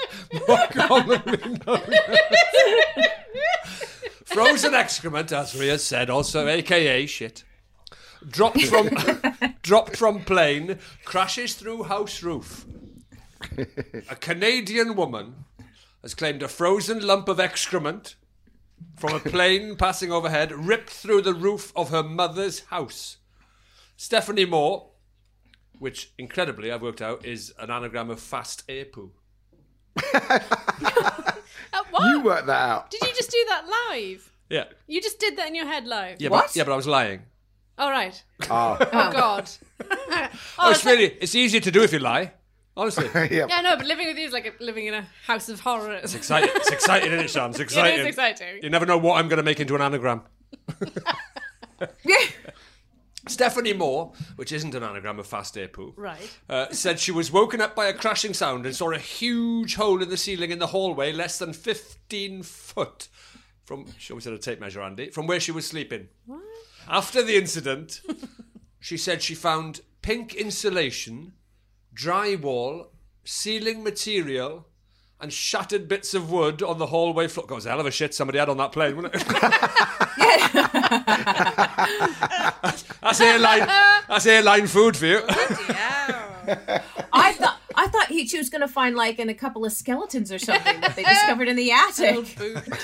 Frozen excrement, as Rhea said, also aka shit. Dropped from plane, crashes through house roof. A Canadian woman has claimed a frozen lump of excrement from a plane passing overhead ripped through the roof of her mother's house. Stephanie Moore, which incredibly I've worked out is an anagram of fast air poo. What? You worked that out. Did you just do that live? Yeah. You just did that in your head live? Yeah, what? But I was lying. Oh, right. Oh, God. It's easier to do if you lie. Honestly. yeah. Yeah, no, but living with you is like living in a house of horrors. It's exciting, isn't it, Sean? It's exciting. It is exciting. You never know what I'm going to make into an anagram. Stephanie Moore, which isn't an anagram of fast air poo, right, said she was woken up by a crashing sound and saw a huge hole in the ceiling in the hallway less than 15 foot from, shall we say a tape measure, Andy, from where she was sleeping. What? After the incident, she said she found pink insulation, drywall, ceiling material, and shattered bits of wood on the hallway floor. God, it was a hell of a shit somebody had on that plane, wasn't it? That's airline food for you. I thought she was going to find like in a couple of skeletons or something that they discovered in the attic.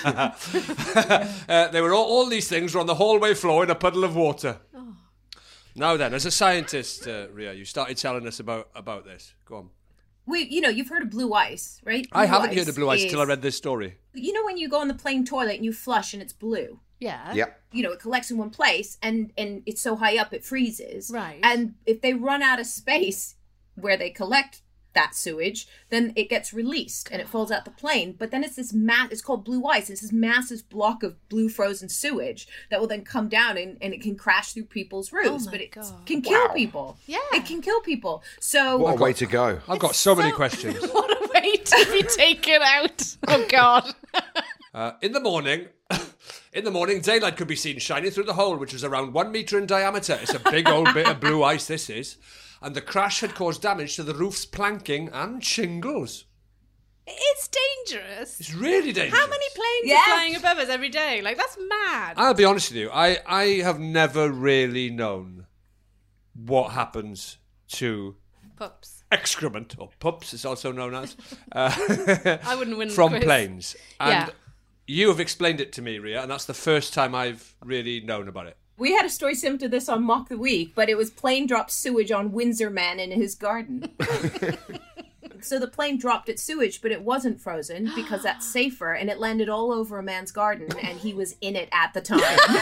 They were all these things were on the hallway floor in a puddle of water. Oh. Now then, as a scientist, Rhea, you started telling us about this. Go on. You've heard of blue ice, right? I haven't heard of blue ice until I read this story. You know when you go on the plane toilet and you flush and it's blue? Yeah. Yep. It collects in one place and it's so high up it freezes. Right. And if they run out of space where they collect that sewage, then it gets released and it falls out the plane. But then it's this it's called blue ice. It's this massive block of blue frozen sewage that will then come down and it can crash through people's roofs. But it can kill people. Yeah. It can kill people. So what a way to go. I've got so many questions. What a way to be taken out. Oh, God. In the morning, daylight could be seen shining through the hole, which was around 1 metre in diameter. It's a big old bit of blue ice, this is. And the crash had caused damage to the roof's planking and shingles. It's dangerous. It's really dangerous. How many planes are flying above us every day? Like, that's mad. I'll be honest with you. I have never really known what happens to pups. Excrement, or pups, it's also known as. I wouldn't win from quiz. planes. And you have explained it to me, Rhea, and that's the first time I've really known about it. We had a story similar to this on Mock the Week, but it was plane dropped sewage on Windsor man in his garden. So the plane dropped its sewage, but it wasn't frozen because that's safer, and it landed all over a man's garden, and he was in it at the time.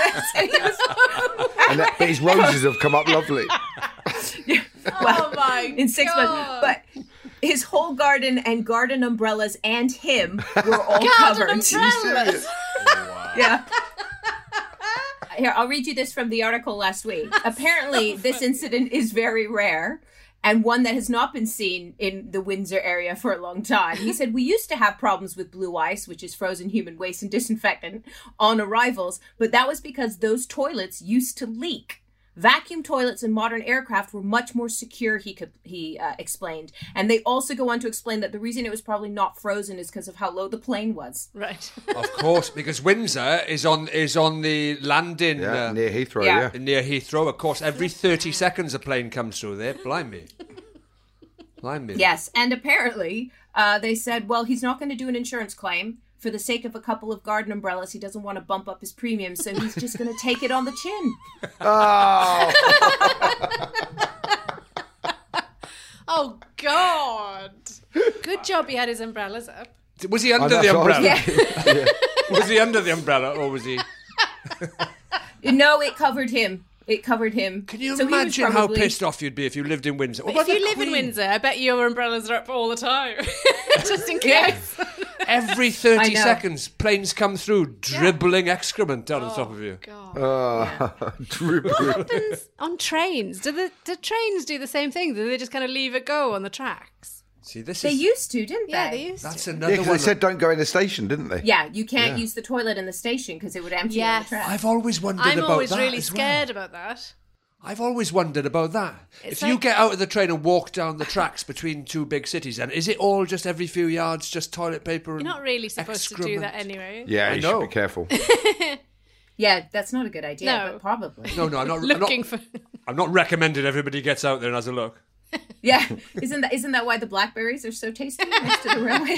But his roses have come up lovely. Well, in 6 months. But his whole garden and garden umbrellas and him were all covered. Umbrellas. Wow. Yeah. Here, I'll read you this from the article last week. Apparently, this incident is very rare and one that has not been seen in the Windsor area for a long time. He said, we used to have problems with blue ice, which is frozen human waste and disinfectant, on arrivals, but that was because those toilets used to leak. Vacuum toilets in modern aircraft were much more secure, he explained. And they also go on to explain that the reason it was probably not frozen is because of how low the plane was. Right. Of course, because Windsor is on the landing near Heathrow. Near Heathrow. Of course, every 30 seconds a plane comes through there. Blimey. Yes, and apparently they said, well, he's not going to do an insurance claim. For the sake of a couple of garden umbrellas, he doesn't want to bump up his premium, so he's just going to take it on the chin. Oh. Oh, God. Good job he had his umbrellas up. Was he under the umbrella? Yeah. Was he under the umbrella, or was he... No, it covered him. It covered him. Can you imagine how pissed off you'd be if you lived in Windsor? If you live in Windsor, I bet your umbrellas are up all the time. Just in case. Every 30 seconds, planes come through, dribbling excrement down on top of you. God. Dribbling. What happens on trains? Do trains do the same thing? Do they just kind of leave it go on the tracks? See, they used to, didn't they? Yeah, they used That's to. another one. They said don't go in the station, didn't they? Yeah, you can't use the toilet in the station because it would empty on the track. I've always wondered about that. I'm always really scared about that. I've always wondered about that. If you get out of the train and walk down the tracks between two big cities, then is it all just every few yards, just toilet paper and You're not really supposed to do that anyway. Yeah, you should be careful. Yeah, that's not a good idea, but probably. No, I'm not. I'm not recommending everybody gets out there and has a look. Yeah, isn't that why the blackberries are so tasty next to the railway?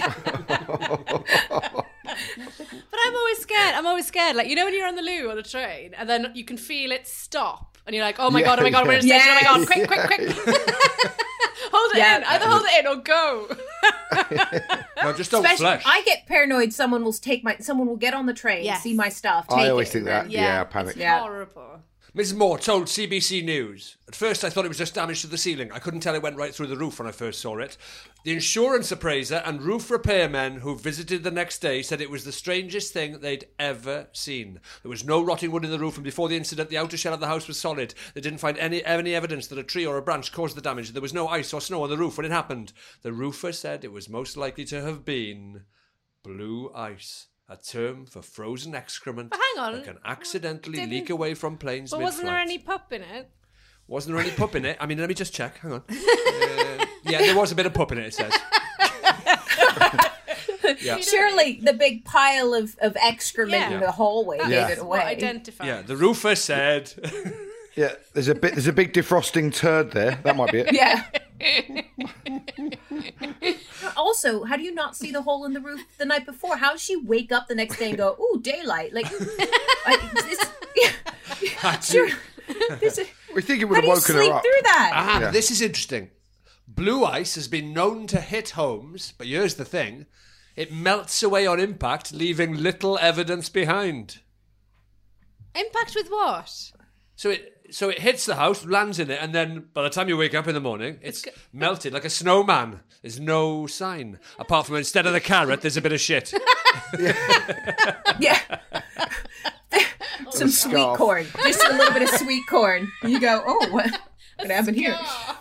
But I'm always scared. Like, you know when you're on the loo on a train and then you can feel it stop and you're like, oh my God, we're in a station. Oh my God, quick. Hold it in. Either hold it in or go. No, just don't flush. I get paranoid. Someone will get on the train, see my stuff, take it. I always think that. Yeah, panic. It's horrible. Mrs. Moore told CBC News, at first I thought it was just damage to the ceiling. I couldn't tell it went right through the roof when I first saw it. The insurance appraiser and roof repairmen who visited the next day said it was the strangest thing they'd ever seen. There was no rotting wood in the roof, and before the incident, the outer shell of the house was solid. They didn't find any evidence that a tree or a branch caused the damage. There was no ice or snow on the roof when it happened. The roofer said it was most likely to have been blue ice. A term for frozen excrement that can accidentally leak away from planes mid-flight. But wasn't there any pup in it? Wasn't there any pup in it? I mean, let me just check. Hang on. Yeah, there was a bit of pup in it, it says. Yeah. Surely the big pile of excrement in the hallway gave it away. Identified. Yeah, the roofer said... Yeah, there's a big defrosting turd there. That might be it. Yeah. Also, how do you not see the hole in the roof the night before? How does she wake up the next day and go, "Ooh, daylight"? Like, we think it would have woken her up. Through that? This is interesting. Blue ice has been known to hit homes, but here's the thing: it melts away on impact, leaving little evidence behind. Impact with what? So it hits the house, lands in it, and then by the time you wake up in the morning, it's melted like a snowman. There's no sign. Apart from instead of the carrot, there's a bit of shit. Yeah. Some sweet corn. Just a little bit of sweet corn. And you go, oh, what happened here?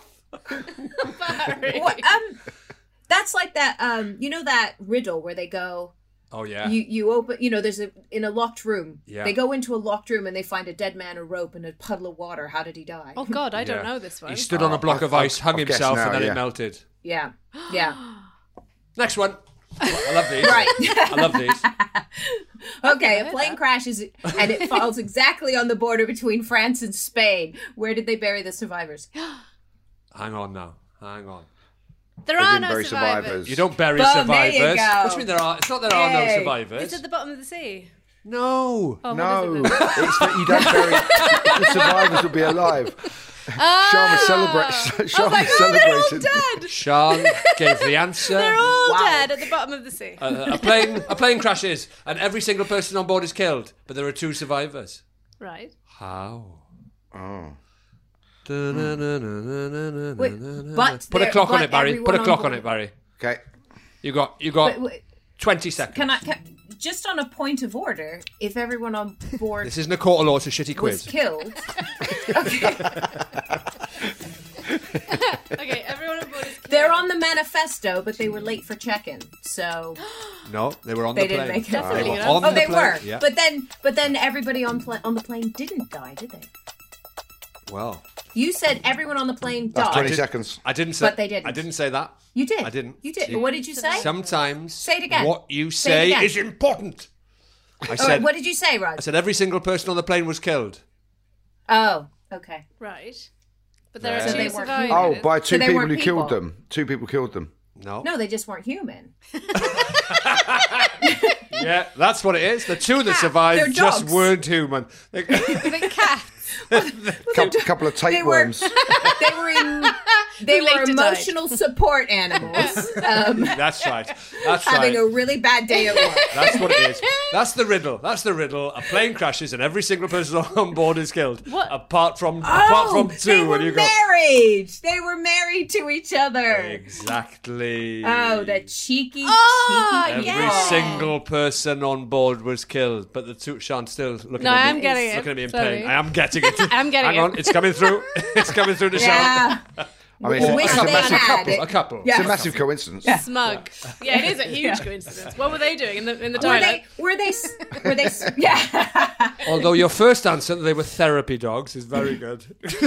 That's like that, you know that riddle where they go... Oh, yeah. You open, there's in a locked room. Yeah. They go into a locked room and they find a dead man, a rope, and a puddle of water. How did he die? Oh, God, I don't know this one. He stood on a block of ice, hung himself, and then it melted. Yeah. Yeah. Next one. I love these. Right. I love these. Okay, a plane crashes and it falls exactly on the border between France and Spain. Where did they bury the survivors? Hang on now. Hang on. There are no survivors. You don't bury survivors. There you go. What do you mean there are? It's not there are no survivors. It's at the bottom of the sea. No. Oh, no. It's that you don't bury... The survivors will be alive. Sean was celebrating. Dead. Sean gave the answer. They're all dead at the bottom of the sea. A plane crashes and every single person on board is killed, but there are 2 survivors. Right. How? Oh. Wait, put a clock on it, Barry. Put a clock on it, Barry. Okay. You got 20 seconds. Can just on a point of order, if everyone on board This isn't a court of law, it's a shitty was quiz. killed. Okay, everyone on board is killed. They're on the manifesto, but they were late for check-in, so No, they were on they the plane. didn't make it. Definitely They were not. on Oh, the they plane. were. Yeah. But then everybody on the plane didn't die, did they? Well, You said everyone on the plane That's died. 20 seconds. I didn't say. But they didn't. I didn't say that. You did. I didn't. You did. What did you say? Sometimes Say it again. what you Say it say again. is important. I All right, said. what did you say, Rod? I said every single person on the plane was killed. Oh, okay. Right. But there So are they 2 weren't survivors. Oh, by 2 So they people weren't who killed people. them. 2 people killed them. No. No, they just weren't human. Yeah, that's what it is. The 2 that survived They're just dogs. weren't human. The cats. Couple of tapeworms. They were later died. emotional support animals. That's right. That's Having right. a really bad day at work. That's what it is. That's the riddle. That's the riddle. A plane crashes and every single person on board is killed. What? Apart from Oh, 2 they were when you go. married. They were married to each other. Exactly. Oh, the cheeky, Every yeah. single person on board was killed, but the 2 Sean's still looking No, at me. I'm getting it. Looking at me in Slowly. pain. I am getting it. I'm getting Hang it. on, it's coming through. It's coming through the Yeah. Sean. I mean, Wish it's a they massive had couple. it. A couple. Yeah. It's a massive coincidence. Smug. Yeah, it is a huge coincidence. What were they doing in the toilet? Were they? Yeah. Although your first answer that they were therapy dogs is very good.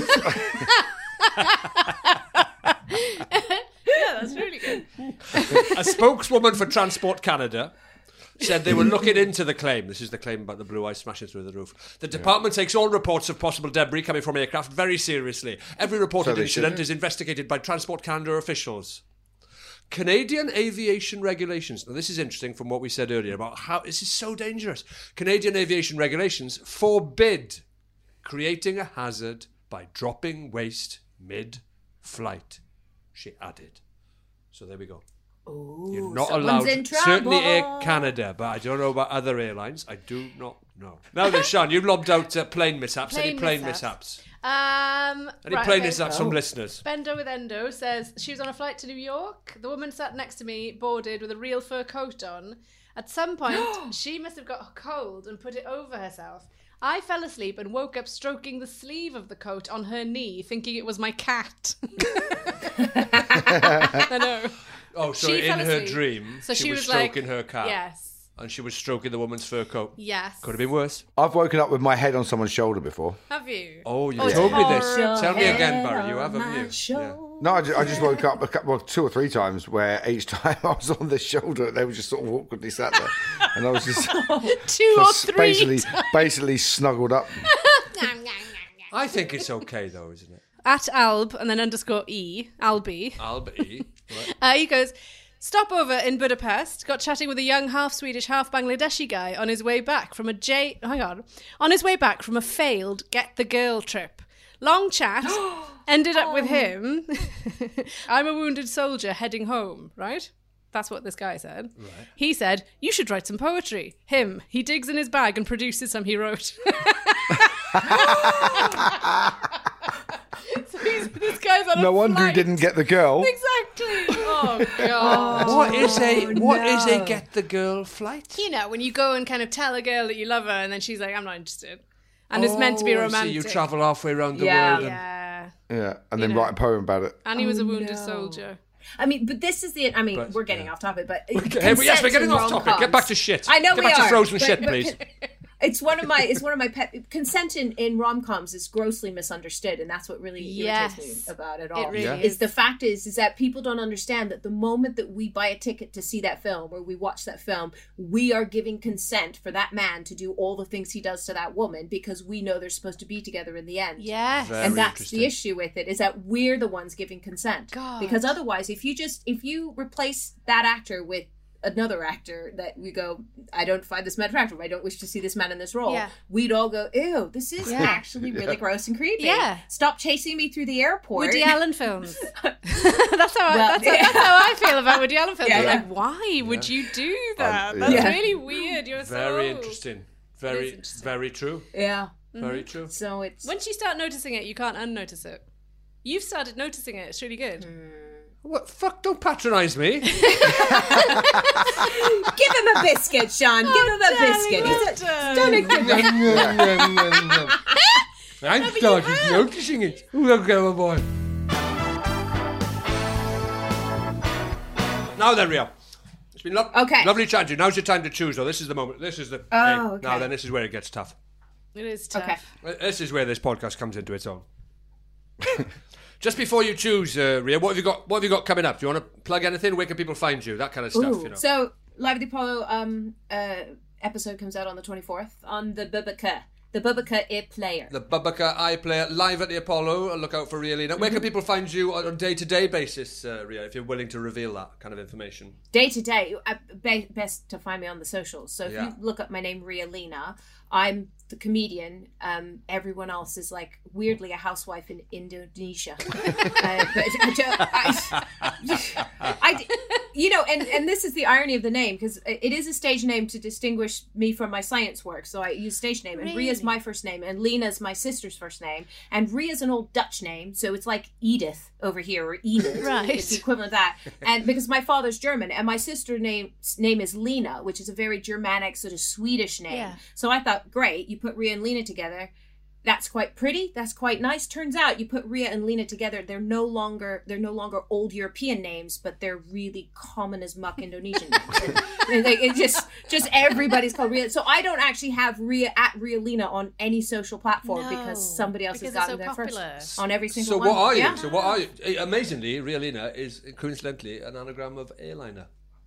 Yeah, that's really good. A spokeswoman for Transport Canada said they were looking into the claim. This is the claim about the blue ice smashing through the roof. The department takes all reports of possible debris coming from aircraft very seriously. Every reported they incident should. is investigated by Transport Canada officials. Canadian aviation regulations. Now, this is interesting from what we said earlier about how this is so dangerous. Canadian aviation regulations forbid creating a hazard by dropping waste mid-flight, she added. So there we go. You're not someone's allowed. in trouble. Certainly Air Canada, but I don't know about other airlines. I do not know. Now then, Sean, you lobbed out plane mishaps. Any plane mishaps? Any plane mishaps from listeners? Bendo with Endo says she was on a flight to New York. The woman sat next to me, boarded with a real fur coat on. At some point, she must have got a cold and put it over herself. I fell asleep and woke up stroking the sleeve of the coat on her knee, thinking it was my cat. I know. Oh, so She in fell her asleep. dream, So she was like, stroking her cat. Yes. And she was stroking the woman's fur coat. Yes. Could have been worse. I've woken up with my head on someone's shoulder before. Have you? Oh, you it's told me this. horrible. Tell me again, Barry. You have, haven't you? Yeah. No, I just woke up 2 or 3 times where each time I was on their shoulder, they were just sort of awkwardly sat there. And I was just 2 or 3 basically snuggled up. I think it's okay, though, isn't it? At Alb and then _E, Albi. Albi. Right. He goes, stopover in Budapest, got chatting with a young half Swedish, half Bangladeshi guy on his way back from a failed Get the Girl trip. Long chat, ended up with him. I'm a wounded soldier heading home, right? That's what this guy said. Right. He said, you should write some poetry. Him, he digs in his bag and produces some he wrote. So this guy's on No a wonder he flight. didn't get the girl. Exactly. Oh, God. What is a get the girl flight? You know, when you go and kind of tell a girl that you love her and then she's like, I'm not interested. And it's meant to be I see. romantic. You travel halfway around the Yeah. world. Yeah. Yeah, and then write a poem about it. And he was a wounded soldier. I mean, but this is the. I mean, But, we're getting off topic, but Yes, we're getting off topic. Get back to shit. I know Get we back are. to frozen but- shit, but- please. It's one of my pet consent in rom-coms is grossly misunderstood, and that's what really irritates me about it all. It really is the fact is that people don't understand that the moment that we buy a ticket to see that film or we watch that film, we are giving consent for that man to do all the things he does to that woman because we know they're supposed to be together in the end. Yes. Very And that's interesting. the issue with it, is that we're the ones giving consent. God. Because otherwise, if you replace that actor with another actor that we go, I don't find this man attractive. I don't wish to see this man in this role. Yeah. We'd all go, ew, this is actually really gross and creepy. Yeah. Stop chasing me through the airport. Woody Allen films. that's how I feel about Woody Allen films. I'm like, why would you do that? That's really weird. You're very interesting. Very true. Yeah. Very true. So it's once you start noticing it, you can't unnotice it. You've started noticing it. It's really good. What? Fuck, don't patronise me. Give him a biscuit, Sean. Give him a biscuit. Don't ignore him. I started noticing it. Okay, my boy. Now then, Ria. It's been lovely chatting to you. Now's your time to choose, though. This is the moment. This is the... okay. Now then, this is where it gets tough. It is tough. Okay. This is where this podcast comes into its own. Just before you choose, Ria, what have you got coming up? Do you want to plug anything? Where can people find you? That kind of stuff, you know. So, Live at the Apollo episode comes out on the 24th on the Bubaka. The Bubaka iPlayer. The Bubaka iPlayer, live at the Apollo. Look out for Ria Lina. Where can people find you on a day-to-day basis, Ria, if you're willing to reveal that kind of information? Day-to-day, best to find me on the socials. So if you look up my name, Ria Lina, I'm the comedian. Everyone else is like weirdly a housewife in Indonesia. And this is the irony of the name, because it is a stage name to distinguish me from my science work. So I use stage name, and Really? Ria's my first name, and Lena's my sister's first name, and Ria's an old Dutch name, so it's like Edith over here, or Enid. Right. It's the equivalent of that. And because my father's German, and my sister's name is Lena, which is a very Germanic sort of Swedish name. Yeah. So I thought, great, you put Ria and Lena together. That's quite pretty. That's quite nice. Turns out you put Ria and Lena together, they're no longer old European names, but they're really common as muck Indonesian names. And it just everybody's called Ria. So I don't actually have Ria at Ria Lena on any social platform because somebody else has gotten there first on every single one. So what are you? So what are you? Amazingly, Ria Lina is coincidentally an anagram of airliner.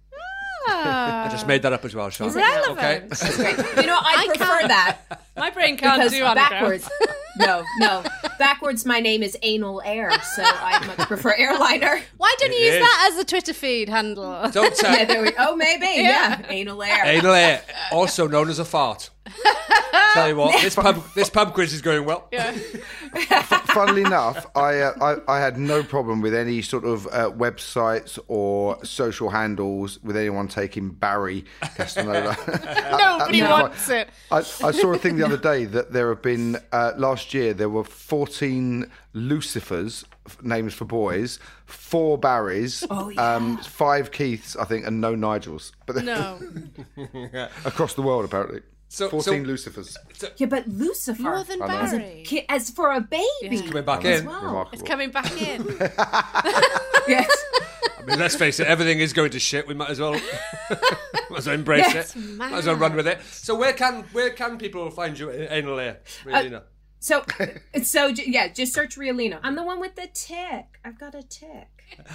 I just made that up as well, Sean. Relevant. Okay. That's great. You know, I prefer that. My brain can't Because do anagrams. backwards. No. Backwards, my name is Anal Air, so I much prefer airliner. Why don't you use that as a Twitter feed handle? Don't Yeah, there we go. Oh, maybe. Yeah. Anal Air. Anal air, also known as a fart. Tell you what, this pub quiz is going well. Yeah. Funnily enough, I had no problem with any sort of websites or social handles with anyone taking Barry Castaneda. Nobody wants it. I saw a thing the other day that there have been, last year, there were 14 Lucifers, names for boys, 4 Barrys, 5 Keiths, I think, and no Nigels. But No. across the world, apparently. 14 Lucifers. Yeah, but Lucifer. More than I know. Barry. As for a baby. It's coming back as in. well. Remarkable. It's coming back in. Yes. I mean, let's face it, everything is going to shit. We might as well embrace it. Might as well run with it. So where can people find you in Anal Air, Ria? So just search Ria Lina. I'm the one with the tick. I've got a tick.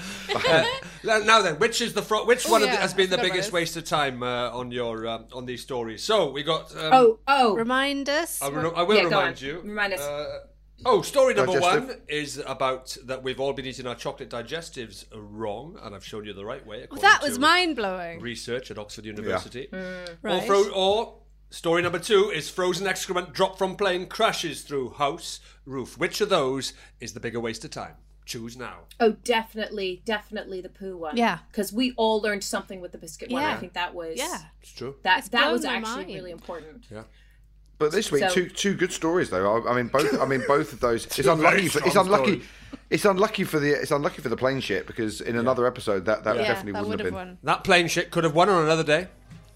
Now then, which is which one has been the I forgot biggest about waste of time on these stories? So we got. Remind us. I will remind you. Remind us. Story number Digestive. 1 is about that we've all been eating our chocolate digestives wrong, and I've shown you the right way. Well, that was mind-blowing. Research at Oxford University. Right. Or story number 2 is frozen excrement dropped from plane crashes through house roof. Which of those is the bigger waste of time? Choose now. Oh, definitely the poo one. Yeah. Because we all learned something with the biscuit one. Yeah. I think that was... Yeah. It's true. That blown was my actually mind. really important. Yeah. But this week, So- two good stories though. I mean, both of those. It's unlucky. It's unlucky for the plane shit, because in another episode that definitely that wouldn't have been. won. That plane shit could have won on another day.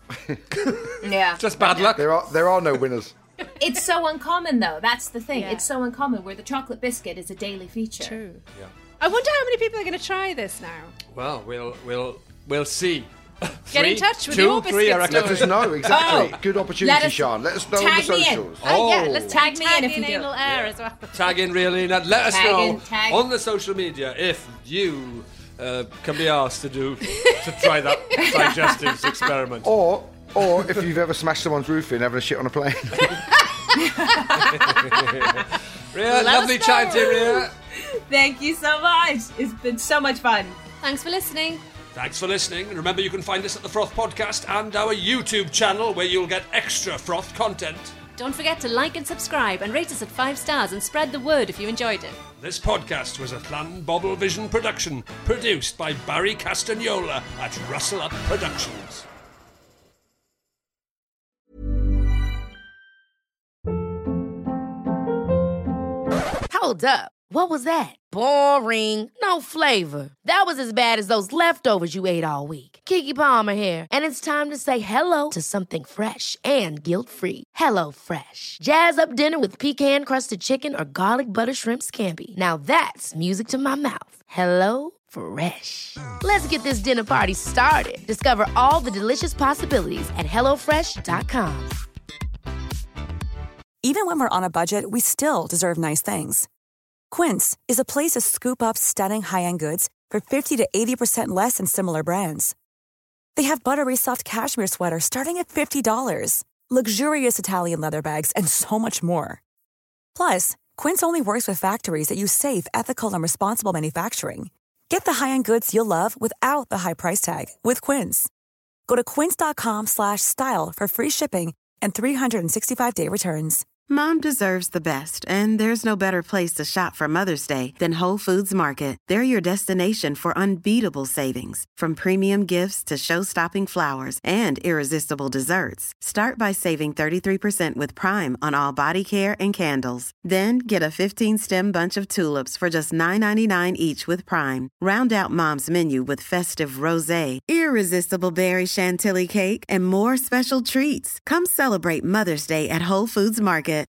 Yeah. Just bad luck. There are no winners. It's so uncommon, though. That's the thing. Yeah. It's so uncommon, where the chocolate biscuit is a daily feature. True. Yeah. I wonder how many people are going to try this now. Well, we'll see. Get in touch with 2, your 3, I biscuit reckon. Let us know exactly. Oh. Good Let opportunity, us- Sean. Let us know on the tag me in. socials. Let's Tag me in if in you do. Anal Air as well. Tag in Ria Lina. Let us Tag know in, tag. on the social media if you can be asked to try that digestives experiment. Or if you've ever smashed someone's roof in having a shit on a plane. Ria, lovely chatting to you, Ria. Thank you so much. It's been so much fun. Thanks for listening. Thanks for listening. And remember, you can find us at The Froth Podcast and our YouTube channel, where you'll get extra Froth content. Don't forget to like and subscribe and rate us at 5 stars and spread the word if you enjoyed it. This podcast was a Llanbobble Vision production, produced by Barry Castagnola at Rustle Up Productions. Hold up. What was that? Boring. No flavor. That was as bad as those leftovers you ate all week. Keke Palmer here, and it's time to say hello to something fresh and guilt-free. Hello Fresh. Jazz up dinner with pecan-crusted chicken or garlic butter shrimp scampi. Now that's music to my mouth. Hello Fresh. Let's get this dinner party started. Discover all the delicious possibilities at HelloFresh.com. Even when we're on a budget, we still deserve nice things. Quince is a place to scoop up stunning high-end goods for 50 to 80% less than similar brands. They have buttery soft cashmere sweaters starting at $50, luxurious Italian leather bags, and so much more. Plus, Quince only works with factories that use safe, ethical, and responsible manufacturing. Get the high-end goods you'll love without the high price tag with Quince. Go to quince.com/style for free shipping and 365-day returns. Mom deserves the best, and there's no better place to shop for Mother's Day than Whole Foods Market. They're your destination for unbeatable savings, from premium gifts to show-stopping flowers and irresistible desserts. Start by saving 33% with Prime on all body care and candles. Then get a 15-stem bunch of tulips for just $9.99 each with Prime. Round out Mom's menu with festive rosé, irresistible berry chantilly cake, and more special treats. Come celebrate Mother's Day at Whole Foods Market.